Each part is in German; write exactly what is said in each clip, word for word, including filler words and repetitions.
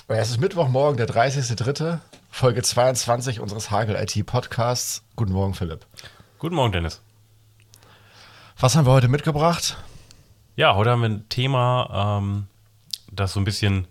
Es ist Mittwochmorgen, der dreißigster dritte, Folge zweiundzwanzig unseres Hagel I T Podcasts. Guten Morgen, Philipp. Guten Morgen, Dennis. Was haben wir heute mitgebracht? Ja, heute haben wir ein Thema, ähm, das so ein bisschen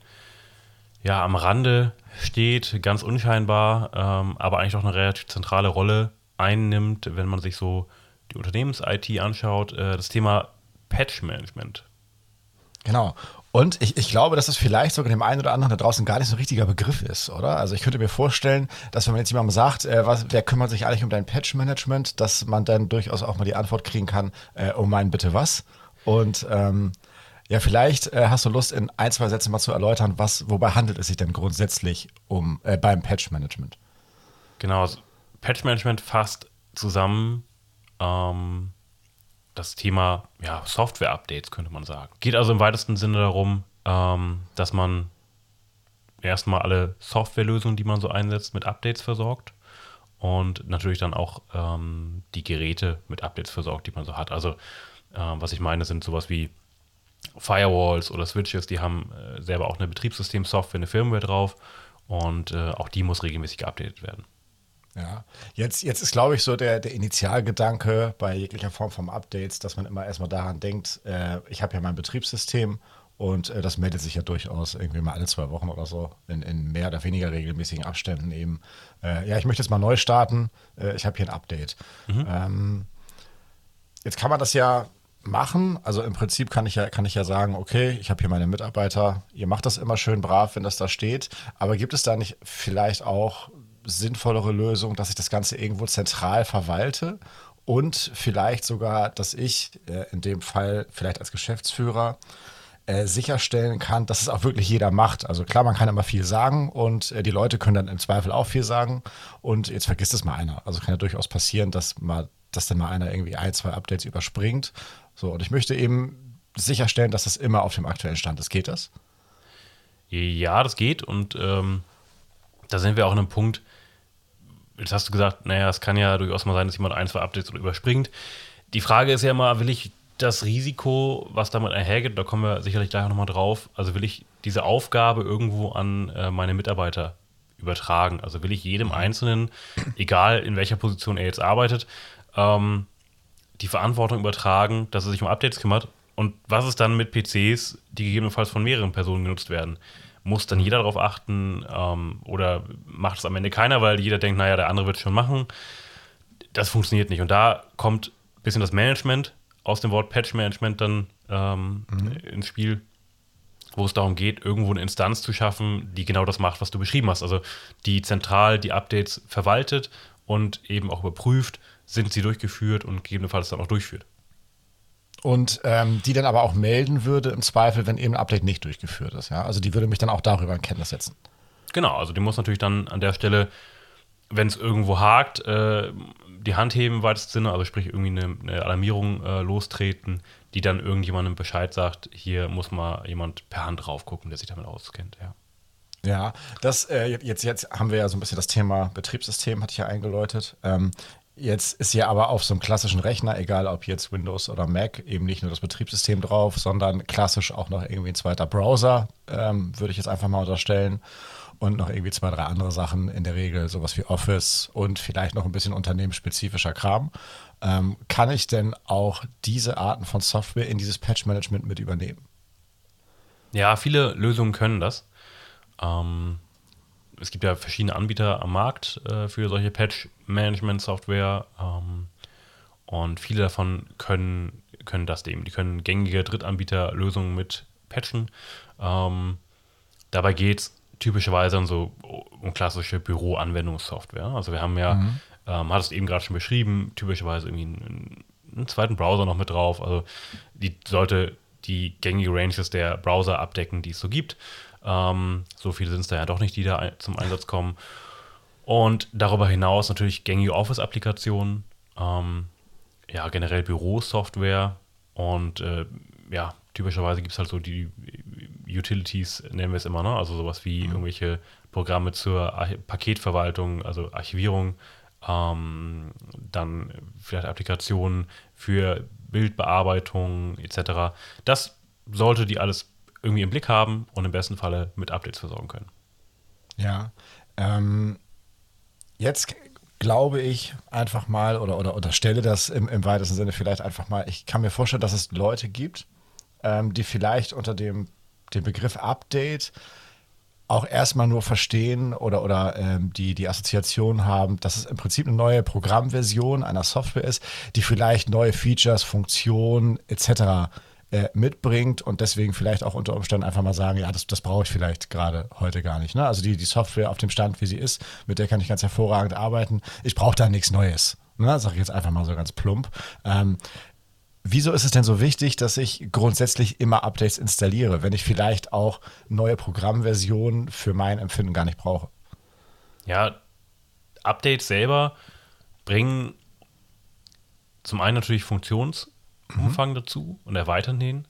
ja, am Rande steht, ganz unscheinbar, ähm, aber eigentlich auch eine relativ zentrale Rolle einnimmt, wenn man sich so die Unternehmens-I T anschaut, äh, das Thema Patch-Management. Genau. Und ich, ich glaube, dass das vielleicht sogar dem einen oder anderen da draußen gar nicht so ein richtiger Begriff ist, oder? Also ich könnte mir vorstellen, dass wenn man jetzt jemandem sagt, äh, was, wer kümmert sich eigentlich um dein Patch-Management, dass man dann durchaus auch mal die Antwort kriegen kann, äh, um mein bitte was? Und ähm, ja, vielleicht äh, hast du Lust, in ein, zwei Sätzen mal zu erläutern, was, wobei handelt es sich denn grundsätzlich um äh, beim Patch-Management? Genau, also Patch-Management fasst zusammen ähm, das Thema ja, Software-Updates, könnte man sagen. Geht also im weitesten Sinne darum, ähm, dass man erstmal alle Softwarelösungen, die man so einsetzt, mit Updates versorgt und natürlich dann auch ähm, die Geräte mit Updates versorgt, die man so hat. Also ähm, was ich meine, sind sowas wie Firewalls oder Switches, die haben äh, selber auch eine Betriebssystemsoftware, eine Firmware drauf und äh, auch die muss regelmäßig geupdatet werden. Ja, jetzt, jetzt ist, glaube ich, so der, der Initialgedanke bei jeglicher Form von Updates, dass man immer erstmal daran denkt, äh, ich habe ja mein Betriebssystem und äh, das meldet sich ja durchaus irgendwie mal alle zwei Wochen oder so in, in mehr oder weniger regelmäßigen Abständen eben. Äh, ja, ich möchte jetzt mal neu starten, äh, ich habe hier ein Update. Mhm. Ähm, Jetzt kann man das ja machen. Also im Prinzip kann ich ja, kann ich ja sagen, okay, ich habe hier meine Mitarbeiter, ihr macht das immer schön brav, wenn das da steht. Aber gibt es da nicht vielleicht auch sinnvollere Lösungen, dass ich das Ganze irgendwo zentral verwalte und vielleicht sogar, dass ich äh, in dem Fall vielleicht als Geschäftsführer äh, sicherstellen kann, dass es auch wirklich jeder macht. Also klar, man kann immer viel sagen und äh, die Leute können dann im Zweifel auch viel sagen und jetzt vergisst es mal einer. Also kann ja durchaus passieren, dass mal, dass dann mal einer irgendwie ein, zwei Updates überspringt. So, und ich möchte eben sicherstellen, dass das immer auf dem aktuellen Stand ist. Geht das? Ja, das geht und ähm, da sind wir auch an einem Punkt, jetzt hast du gesagt, naja, es kann ja durchaus mal sein, dass jemand ein, zwei Updates oder überspringt. Die Frage ist ja immer, will ich das Risiko, was damit einhergeht, da kommen wir sicherlich gleich nochmal drauf, also will ich diese Aufgabe irgendwo an äh, meine Mitarbeiter übertragen? Also will ich jedem Einzelnen, egal in welcher Position er jetzt arbeitet, ähm, die Verantwortung übertragen, dass er sich um Updates kümmert? Und was ist dann mit P Cs, die gegebenenfalls von mehreren Personen genutzt werden? Muss dann jeder darauf achten ähm, oder macht es am Ende keiner, weil jeder denkt, naja, der andere wird es schon machen? Das funktioniert nicht. Und da kommt ein bisschen das Management aus dem Wort Patch-Management dann ähm, Mhm. ins Spiel, wo es darum geht, irgendwo eine Instanz zu schaffen, die genau das macht, was du beschrieben hast. Also die zentral die Updates verwaltet und eben auch überprüft, sind sie durchgeführt und gegebenenfalls dann auch durchführt. Und ähm, die dann aber auch melden würde im Zweifel, wenn eben ein Update nicht durchgeführt ist. Ja? Also die würde mich dann auch darüber in Kenntnis setzen. Genau, also die muss natürlich dann an der Stelle, wenn es irgendwo hakt, äh, die Hand heben im weitesten Sinne, also sprich irgendwie eine, eine Alarmierung äh, lostreten, die dann irgendjemandem Bescheid sagt, hier muss mal jemand per Hand drauf gucken, der sich damit auskennt, ja. Ja, das äh, jetzt, jetzt haben wir ja so ein bisschen das Thema Betriebssystem, hatte ich ja eingeläutet. Ähm, jetzt ist ja aber auf so einem klassischen Rechner, egal ob jetzt Windows oder Mac, eben nicht nur das Betriebssystem drauf, sondern klassisch auch noch irgendwie ein zweiter Browser, ähm, würde ich jetzt einfach mal unterstellen. Und noch irgendwie zwei, drei andere Sachen, in der Regel sowas wie Office und vielleicht noch ein bisschen unternehmensspezifischer Kram. Ähm, kann ich denn auch diese Arten von Software in dieses Patch-Management mit übernehmen? Ja, viele Lösungen können das. Ähm, es gibt ja verschiedene Anbieter am Markt äh, für solche Patch-Management-Software ähm, und viele davon können, können das eben. Die können gängige Drittanbieter-Lösungen mit patchen. Ähm, dabei geht es typischerweise um so um klassische Büro-Anwendungssoftware. Also wir haben ja, Mhm. ähm, hat es eben gerade schon beschrieben, typischerweise irgendwie einen, einen zweiten Browser noch mit drauf. Also die sollte die gängige Ranges der Browser abdecken, die es so gibt. Ähm, so viele sind es da ja doch nicht, die da ein, zum Einsatz kommen. Und darüber hinaus natürlich gängige Office-Applikationen, ähm, ja, generell Bürosoftware und äh, ja, typischerweise gibt es halt so die Utilities, nennen wir es immer, ne? Also sowas wie Mhm. irgendwelche Programme zur Arch- Paketverwaltung, also Archivierung, ähm, dann vielleicht Applikationen für Bildbearbeitung et cetera. Das sollte die alles irgendwie im Blick haben und im besten Falle mit Updates versorgen können. Ja. Ähm, jetzt glaube ich einfach mal oder, oder unterstelle das im, im weitesten Sinne vielleicht einfach mal. Ich kann mir vorstellen, dass es Leute gibt, ähm, die vielleicht unter dem, dem Begriff Update auch erstmal nur verstehen oder, oder ähm, die, die Assoziation haben, dass es im Prinzip eine neue Programmversion einer Software ist, die vielleicht neue Features, Funktionen et cetera äh, mitbringt und deswegen vielleicht auch unter Umständen einfach mal sagen, ja, das, das brauche ich vielleicht gerade heute gar nicht. Ne? Also die, die Software auf dem Stand, wie sie ist, mit der kann ich ganz hervorragend arbeiten. Ich brauche da nichts Neues. Ne? Sag ich jetzt einfach mal so ganz plump. Ähm, Wieso ist es denn so wichtig, dass ich grundsätzlich immer Updates installiere, wenn ich vielleicht auch neue Programmversionen für mein Empfinden gar nicht brauche? Ja, Updates selber bringen zum einen natürlich Funktionsumfang dazu und erweitern den.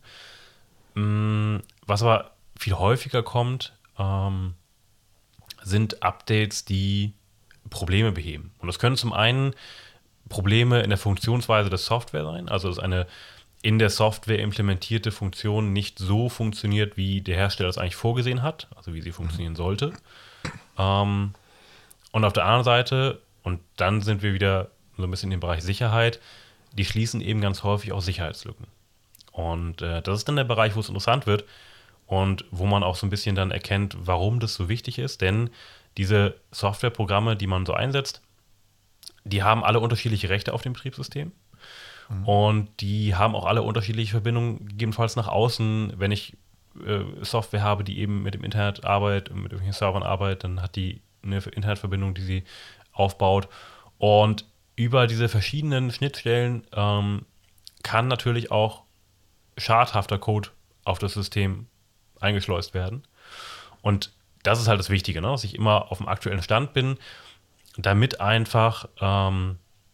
Mm, Was aber viel häufiger kommt, ähm, sind Updates, die Probleme beheben. Und das können zum einen Probleme in der Funktionsweise der Software sein, also dass eine in der Software implementierte Funktion nicht so funktioniert, wie der Hersteller es eigentlich vorgesehen hat, also wie sie funktionieren sollte. Ähm, und auf der anderen Seite, und dann sind wir wieder so ein bisschen im Bereich Sicherheit, die schließen eben ganz häufig auch Sicherheitslücken. Und äh, das ist dann der Bereich, wo es interessant wird und wo man auch so ein bisschen dann erkennt, warum das so wichtig ist, denn diese Softwareprogramme, die man so einsetzt, die haben alle unterschiedliche Rechte auf dem Betriebssystem. Und die haben auch alle unterschiedliche Verbindungen, gegebenenfalls nach außen. Wenn ich äh, Software habe, die eben mit dem Internet arbeitet, mit irgendwelchen Servern arbeitet, dann hat die eine Internetverbindung, die sie aufbaut. Und über diese verschiedenen Schnittstellen ähm, kann natürlich auch schadhafter Code auf das System eingeschleust werden. Und das ist halt das Wichtige, ne? Dass ich immer auf dem aktuellen Stand bin, damit einfach ähm,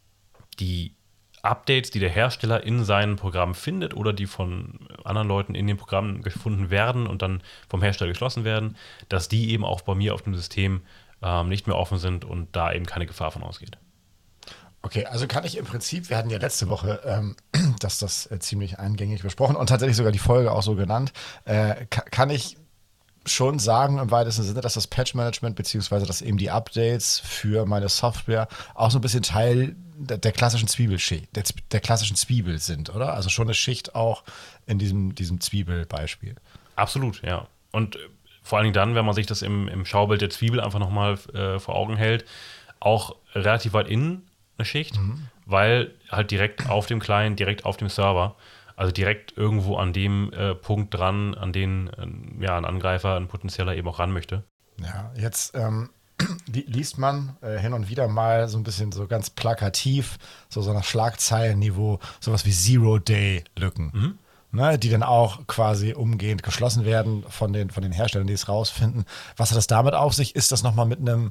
die Updates, die der Hersteller in seinem Programm findet oder die von anderen Leuten in dem Programm gefunden werden und dann vom Hersteller geschlossen werden, dass die eben auch bei mir auf dem System ähm, nicht mehr offen sind und da eben keine Gefahr von ausgeht. Okay, also kann ich im Prinzip, wir hatten ja letzte Woche ähm, dass das äh, ziemlich eingängig besprochen und tatsächlich sogar die Folge auch so genannt, äh, ka- kann ich schon sagen im weitesten Sinne, dass das Patch-Management beziehungsweise dass eben die Updates für meine Software auch so ein bisschen Teil der, der klassischen Zwiebelschicht, der, Z- der klassischen Zwiebel sind, oder? Also schon eine Schicht auch in diesem, diesem Zwiebelbeispiel. Absolut, ja. Und äh, vor allen Dingen dann, wenn man sich das im, im Schaubild der Zwiebel einfach nochmal äh, vor Augen hält, auch relativ weit innen eine Schicht, weil halt direkt auf dem Client, direkt auf dem Server, also direkt irgendwo an dem äh, Punkt dran, an den äh, ja, ein Angreifer, ein potenzieller eben auch ran möchte. Ja, jetzt ähm, li liest man äh, hin und wieder mal so ein bisschen so ganz plakativ, so so nach Schlagzeilenniveau, sowas wie Zero-Day-Lücken. Ne, die dann auch quasi umgehend geschlossen werden von den, von den Herstellern, die es rausfinden. Was hat das damit auf sich? Ist das nochmal mit einem,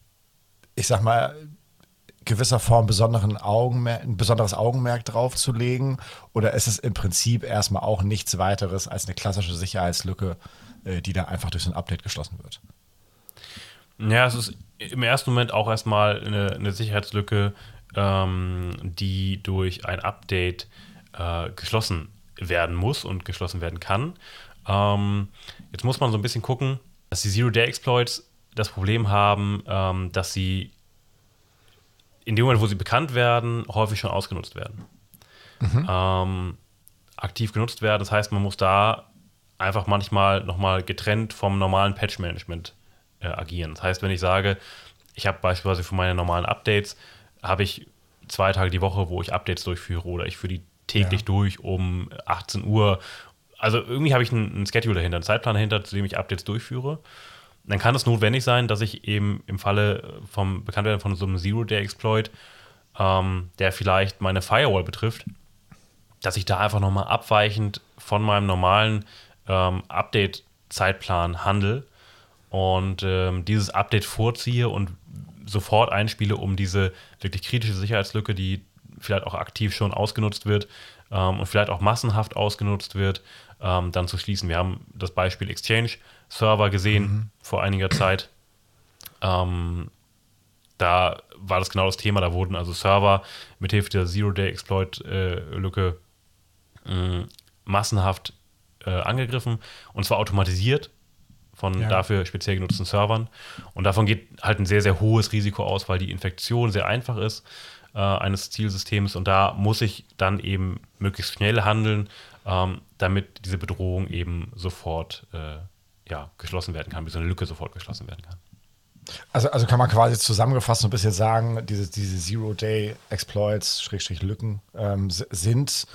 ich sag mal, gewisser Form besonderen Augenmerk, ein besonderes Augenmerk draufzulegen? Oder ist es im Prinzip erstmal auch nichts weiteres als eine klassische Sicherheitslücke, äh, die da einfach durch so ein Update geschlossen wird? Ja, es ist im ersten Moment auch erstmal eine, eine Sicherheitslücke, ähm, die durch ein Update äh, geschlossen werden muss und geschlossen werden kann. Ähm, jetzt muss man so ein bisschen gucken, dass die Zero-Day-Exploits das Problem haben, ähm, dass sie in dem Moment, wo sie bekannt werden, häufig schon ausgenutzt werden. Ähm, aktiv genutzt werden. Das heißt, man muss da einfach manchmal nochmal getrennt vom normalen Patch-Management äh, agieren. Das heißt, wenn ich sage, ich habe beispielsweise für meine normalen Updates, habe ich zwei Tage die Woche, wo ich Updates durchführe oder ich führe die täglich Ja. durch um achtzehn Uhr. Also irgendwie habe ich einen, einen Schedule dahinter, einen Zeitplan dahinter, zu dem ich Updates durchführe. Dann kann es notwendig sein, dass ich eben im Falle vom Bekanntwerden von so einem Zero-Day-Exploit, ähm, der vielleicht meine Firewall betrifft, dass ich da einfach nochmal abweichend von meinem normalen ähm, Update-Zeitplan handle und ähm, dieses Update vorziehe und sofort einspiele, um diese wirklich kritische Sicherheitslücke, die vielleicht auch aktiv schon ausgenutzt wird ähm, und vielleicht auch massenhaft ausgenutzt wird, ähm, dann zu schließen. Wir haben das Beispiel Exchange-Server gesehen vor einiger Zeit. Ähm, da war das genau das Thema. Da wurden also Server mithilfe der Zero-Day-Exploit-Lücke äh, massenhaft äh, angegriffen und zwar automatisiert von Ja. dafür speziell genutzten Servern. Und davon geht halt ein sehr, sehr hohes Risiko aus, weil die Infektion sehr einfach ist äh, eines Zielsystems. Und da muss ich dann eben möglichst schnell handeln, ähm, damit diese Bedrohung eben sofort äh, ja, geschlossen werden kann, bis eine Lücke sofort geschlossen werden kann. Also, also kann man quasi zusammengefasst so ein bisschen sagen, diese, diese Zero-Day-Exploits, Schrägstrich Lücken, ähm, s- sind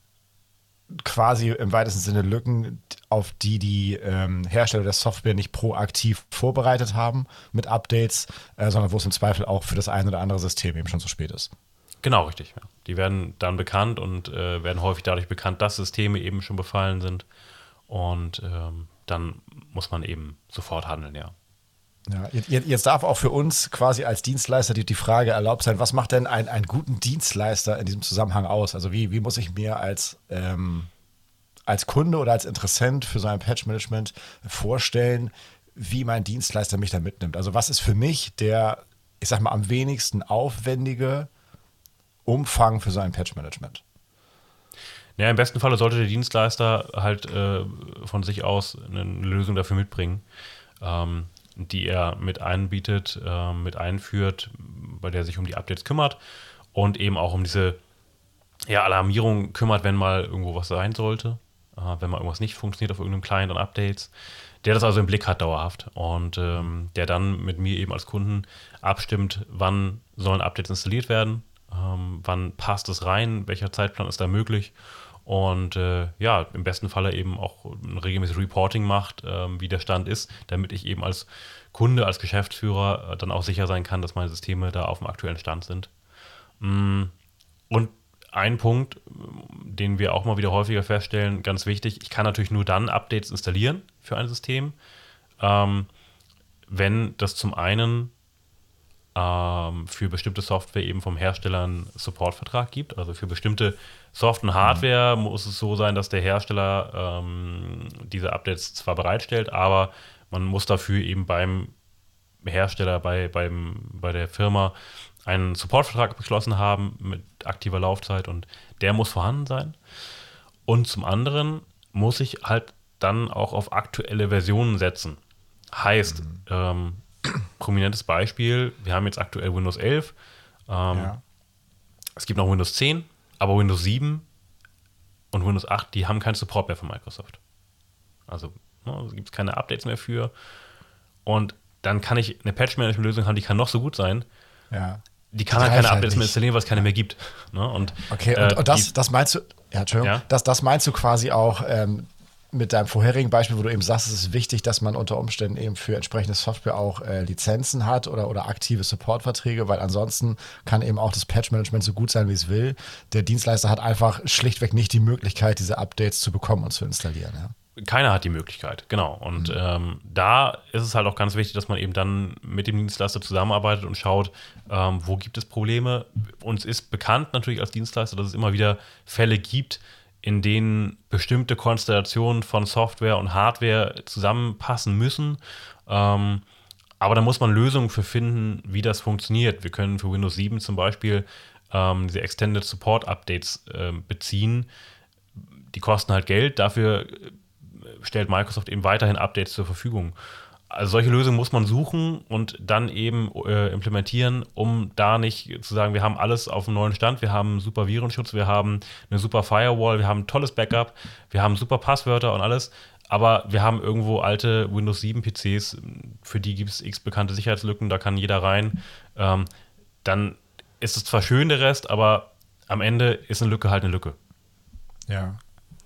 quasi im weitesten Sinne Lücken, auf die die ähm, Hersteller der Software nicht proaktiv vorbereitet haben mit Updates, äh, sondern wo es im Zweifel auch für das eine oder andere System eben schon zu spät ist. Genau, richtig. Ja. Die werden dann bekannt und äh, werden häufig dadurch bekannt, dass Systeme eben schon befallen sind. Und ähm, dann muss man eben sofort handeln, ja. Ja, jetzt, jetzt darf auch für uns quasi als Dienstleister die, die Frage erlaubt sein, was macht denn ein, einen guten Dienstleister in diesem Zusammenhang aus? Also wie, wie muss ich mir als, ähm, als Kunde oder als Interessent für so ein Patch-Management vorstellen, wie mein Dienstleister mich da mitnimmt? Also was ist für mich der, ich sag mal, am wenigsten aufwendige Umfang für so ein Patch-Management? Ja, im besten Falle sollte der Dienstleister halt äh, von sich aus eine Lösung dafür mitbringen, ähm, die er mit einbietet, äh, mit einführt, bei der er sich um die Updates kümmert und eben auch um diese ja, Alarmierung kümmert, wenn mal irgendwo was sein sollte, äh, wenn mal irgendwas nicht funktioniert auf irgendeinem Client und Updates, der das also im Blick hat dauerhaft und ähm, der dann mit mir eben als Kunden abstimmt, wann sollen Updates installiert werden, ähm, wann passt es rein, welcher Zeitplan ist da möglich und äh, ja, im besten Falle eben auch ein regelmäßiges Reporting macht, ähm, wie der Stand ist, damit ich eben als Kunde, als Geschäftsführer äh, dann auch sicher sein kann, dass meine Systeme da auf dem aktuellen Stand sind. Mm, Und ein Punkt, den wir auch mal wieder häufiger feststellen, ganz wichtig, ich kann natürlich nur dann Updates installieren für ein System, ähm, wenn das zum einen ähm, für bestimmte Software eben vom Hersteller einen Supportvertrag gibt. Also für bestimmte Software und Hardware mhm. muss es so sein, dass der Hersteller ähm, diese Updates zwar bereitstellt, aber man muss dafür eben beim Hersteller, bei, beim, bei der Firma einen Supportvertrag abgeschlossen haben mit aktiver Laufzeit und der muss vorhanden sein. Und zum anderen muss ich halt dann auch auf aktuelle Versionen setzen. Heißt, mhm. ähm, prominentes Beispiel, wir haben jetzt aktuell Windows elf, ähm, ja. es gibt noch Windows zehn, aber Windows sieben und Windows acht, die haben keinen Support mehr von Microsoft. Also ne, gibt es keine Updates mehr für. Und dann kann ich eine Patch-Management-Lösung haben, die kann noch so gut sein. Ja. Die kann halt keine Updates halt mehr installieren, weil es keine ja. mehr gibt. Ne? Und, okay, und, äh, und das, das meinst du, ja, Entschuldigung, ja? Das, das meinst du quasi auch ähm, mit deinem vorherigen Beispiel, wo du eben sagst, es ist wichtig, dass man unter Umständen eben für entsprechende Software auch äh, Lizenzen hat oder, oder aktive Supportverträge, weil ansonsten kann eben auch das Patch-Management so gut sein, wie es will. Der Dienstleister hat einfach schlichtweg nicht die Möglichkeit, diese Updates zu bekommen und zu installieren. Ja? Keiner hat die Möglichkeit, genau. Und mhm. ähm, da ist es halt auch ganz wichtig, dass man eben dann mit dem Dienstleister zusammenarbeitet und schaut, ähm, wo gibt es Probleme. Uns ist bekannt natürlich als Dienstleister, dass es immer wieder Fälle gibt, in denen bestimmte Konstellationen von Software und Hardware zusammenpassen müssen. Ähm, aber da muss man Lösungen für finden, wie das funktioniert. Wir können für Windows sieben zum Beispiel ähm, diese Extended Support Updates äh, beziehen. Die kosten halt Geld, dafür stellt Microsoft eben weiterhin Updates zur Verfügung. Also solche Lösungen muss man suchen und dann eben äh, implementieren, um da nicht zu sagen, wir haben alles auf dem neuen Stand, wir haben super Virenschutz, wir haben eine super Firewall, wir haben ein tolles Backup, wir haben super Passwörter und alles, aber wir haben irgendwo alte Windows sieben P Cs, für die gibt es x bekannte Sicherheitslücken, da kann jeder rein. Ähm, dann ist es zwar schön der Rest, aber am Ende ist eine Lücke halt eine Lücke. Ja.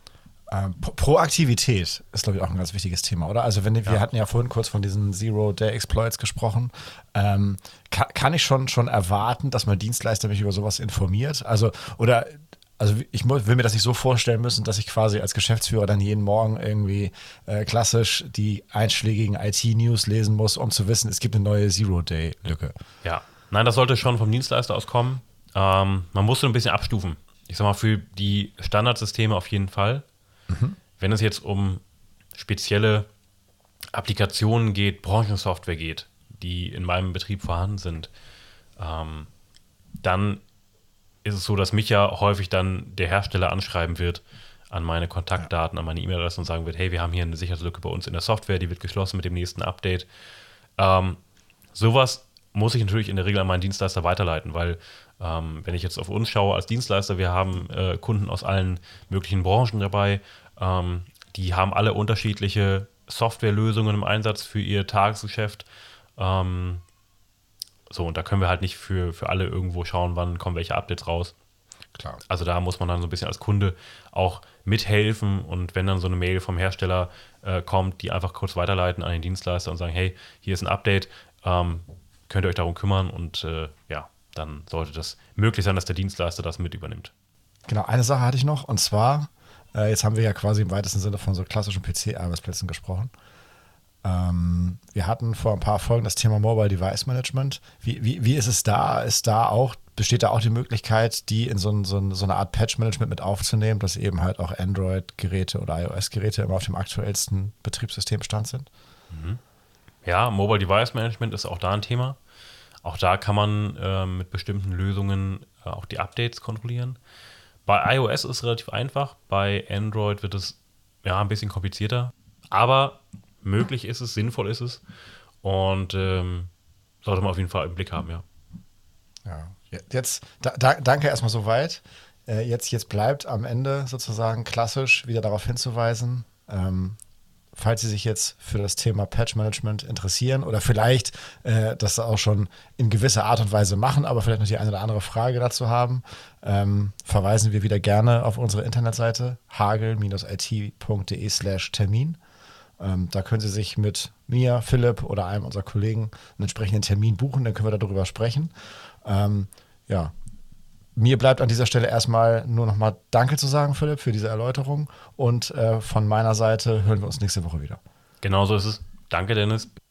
Ähm, Proaktivität ist, glaube ich, auch ein ganz wichtiges Thema, oder? Also wenn wir ja. hatten ja vorhin kurz von diesen Zero-Day-Exploits gesprochen. Ähm, kann, kann ich schon, schon erwarten, dass mein Dienstleister mich über sowas informiert? Also, oder, also ich will mir das nicht so vorstellen müssen, dass ich quasi als Geschäftsführer dann jeden Morgen irgendwie äh, klassisch die einschlägigen I T-News lesen muss, um zu wissen, es gibt eine neue Zero-Day-Lücke. Ja, nein, das sollte schon vom Dienstleister aus kommen. Ähm, man muss so ein bisschen abstufen. Ich sag mal, für die Standardsysteme auf jeden Fall. Mhm. Wenn es jetzt um spezielle Applikationen geht, Branchensoftware geht, die in meinem Betrieb vorhanden sind, ähm, dann ist es so, dass mich ja häufig dann der Hersteller anschreiben wird, an meine Kontaktdaten, an meine E-Mail-Adresse und sagen wird, hey, wir haben hier eine Sicherheitslücke bei uns in der Software, die wird geschlossen mit dem nächsten Update. Ähm, sowas muss ich natürlich in der Regel an meinen Dienstleister weiterleiten, weil ähm, wenn ich jetzt auf uns schaue als Dienstleister, wir haben äh, Kunden aus allen möglichen Branchen dabei, ähm, die haben alle unterschiedliche Softwarelösungen im Einsatz für ihr Tagesgeschäft. Ähm, so, und da können wir halt nicht für, für alle irgendwo schauen, wann kommen welche Updates raus. Klar. Also da muss man dann so ein bisschen als Kunde auch mithelfen und wenn dann so eine Mail vom Hersteller äh, kommt, die einfach kurz weiterleiten an den Dienstleister und sagen, hey, hier ist ein Update, ähm, könnt ihr euch darum kümmern und äh, ja, dann sollte das möglich sein, dass der Dienstleister das mit übernimmt. Genau, eine Sache hatte ich noch und zwar, äh, jetzt haben wir ja quasi im weitesten Sinne von so klassischen P C-Arbeitsplätzen gesprochen. Ähm, wir hatten vor ein paar Folgen das Thema Mobile Device Management. Wie, wie, wie ist es da? Ist da auch, besteht da auch die Möglichkeit, die in so, ein, so, ein, so eine Art Patch-Management mit aufzunehmen, dass eben halt auch Android-Geräte oder iOS-Geräte immer auf dem aktuellsten Betriebssystemstand sind? Mhm. Ja, Mobile Device Management ist auch da ein Thema. Auch da kann man äh, mit bestimmten Lösungen äh, auch die Updates kontrollieren. Bei iOS ist es relativ einfach, bei Android wird es ja ein bisschen komplizierter, aber möglich ist es, sinnvoll ist es und ähm, sollte man auf jeden Fall im Blick haben, ja. Ja, jetzt, da, da, danke erstmal soweit. Äh, jetzt, jetzt bleibt am Ende sozusagen klassisch wieder darauf hinzuweisen, ähm, falls Sie sich jetzt für das Thema Patch-Management interessieren oder vielleicht äh, das auch schon in gewisser Art und Weise machen, aber vielleicht noch die eine oder andere Frage dazu haben, ähm, verweisen wir wieder gerne auf unsere Internetseite hagel-it.de slash Termin. Ähm, da können Sie sich mit mir, Philipp oder einem unserer Kollegen einen entsprechenden Termin buchen, dann können wir darüber sprechen. Ähm, ja, mir bleibt an dieser Stelle erstmal nur nochmal Danke zu sagen, Philipp, für diese Erläuterung und äh, von meiner Seite hören wir uns nächste Woche wieder. Genau so ist es. Danke, Dennis.